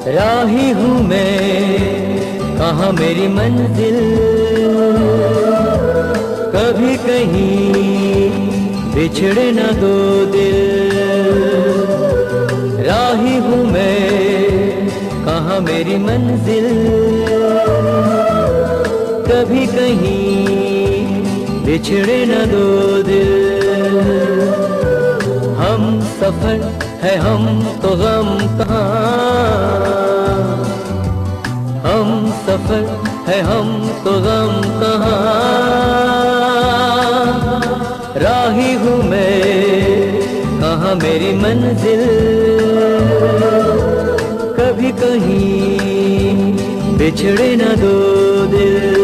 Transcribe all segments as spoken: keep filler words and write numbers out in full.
राही हूँ मैं, कहाँ मेरी मंजिल, कभी कहीं बिछड़े न दो दिल। राही हूँ मैं, कहाँ मेरी मंजिल, कभी कहीं बिछड़े न दो दिल। हम सफर है हम तो गम कहाँ, हम सफर है हम तो गम कहाँ। राही हूँ मैं, कहाँ मेरी मंजिल, कभी कहीं बिछड़े न दो दिल।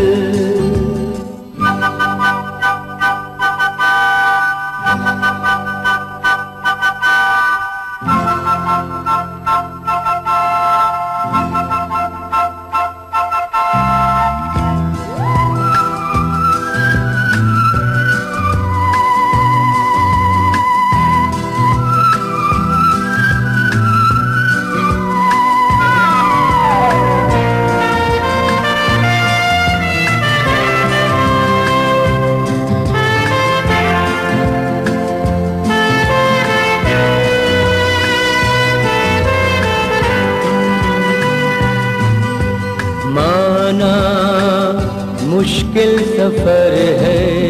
माना मुश्किल सफर है,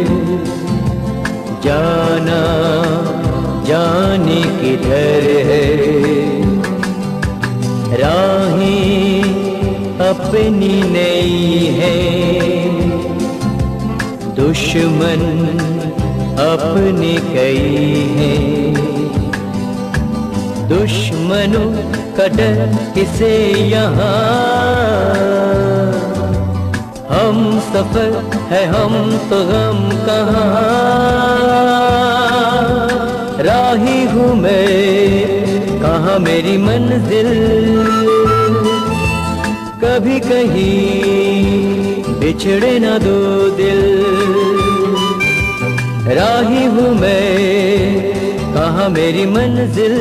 जाना जाने किधर है। राहें अपनी नई है, दुश्मन अपने कई हैं। दुश्मनों का डर किसे यहाँ, हम सफर है हम तो गम कहाँ। राही हूँ मैं, कहाँ मेरी मंजिल, कभी कहीं बिछड़े न दो दिल। राही हूँ मैं, कहाँ मेरी मंजिल,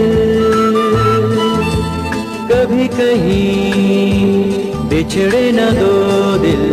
कभी कहीं बिछड़े न दो दिल।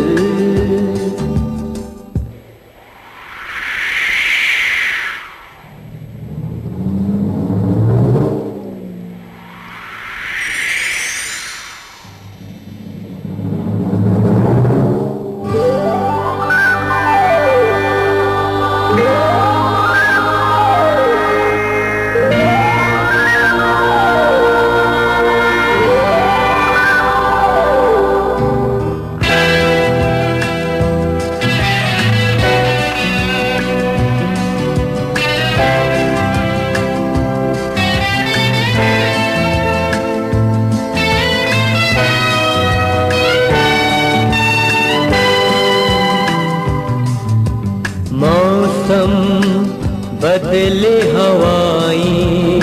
मौसम बदले हवाएं,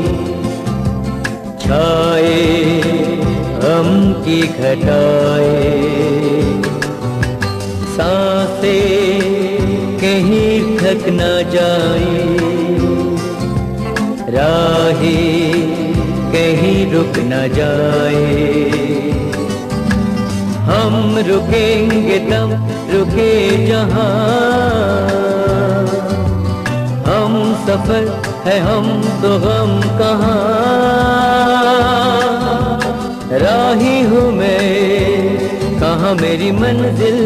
छाए गम की घटाएं। सांसें कहीं थक न जाए, राहें कहीं रुक न जाए। हम रुकेंगे तब रुके जहाँ, हम सफर है हम तो गम कहाँ। राही हूँ मैं, कहाँ मेरी मंजिल,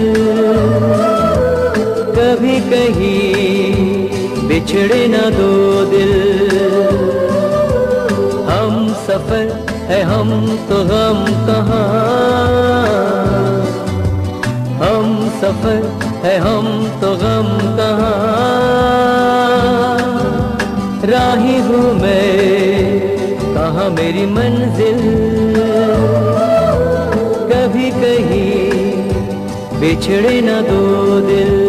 कभी कहीं बिछड़े न दो दिल। हम सफर है हम तो गम कहाँ, हम सफर है हम तो गम कहाँ। राही हूँ मैं, कहाँ मेरी मंजिल, कभी कहीं बिछड़े न दो दिल।